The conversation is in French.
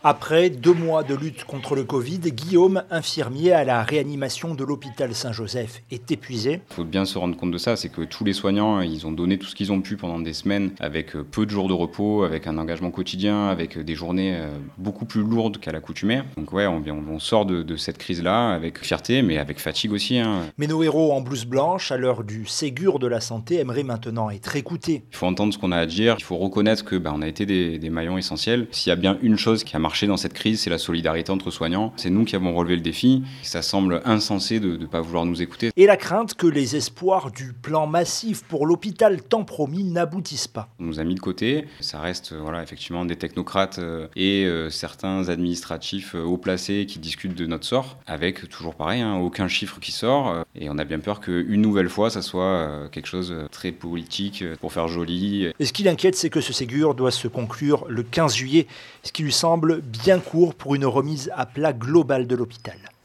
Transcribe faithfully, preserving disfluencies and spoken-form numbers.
Après deux mois de lutte contre le Covid, Guillaume, infirmier à la réanimation de l'hôpital Saint-Joseph, est épuisé. Il faut bien se rendre compte de ça, c'est que tous les soignants, ils ont donné tout ce qu'ils ont pu pendant des semaines, avec peu de jours de repos, avec un engagement quotidien, avec des journées beaucoup plus lourdes qu'à l'accoutumée. Donc ouais, on, on sort de, de cette crise-là avec fierté, mais avec fatigue aussi. Hein. Mais nos héros en blouse blanche, à l'heure du Ségur de la santé, aimeraient maintenant être écoutés. Il faut entendre ce qu'on a à dire, il faut reconnaître que bah, on a été des, des maillons essentiels. S'il y a bien une chose qui a marché dans cette crise, c'est la solidarité entre soignants. C'est nous qui avons relevé le défi. Ça semble insensé de ne pas vouloir nous écouter. Et la crainte que les espoirs du plan massif pour l'hôpital tant promis n'aboutissent pas. On nous a mis de côté. Ça reste voilà, effectivement des technocrates et euh, certains administratifs haut placés qui discutent de notre sort, avec toujours pareil, hein, aucun chiffre qui sort. Et on a bien peur qu'une nouvelle fois, ça soit quelque chose de très politique pour faire joli. Et ce qui l'inquiète, c'est que ce Ségur doit se conclure le quinze juillet, ce qui lui semble bien court pour une remise à plat globale de l'hôpital.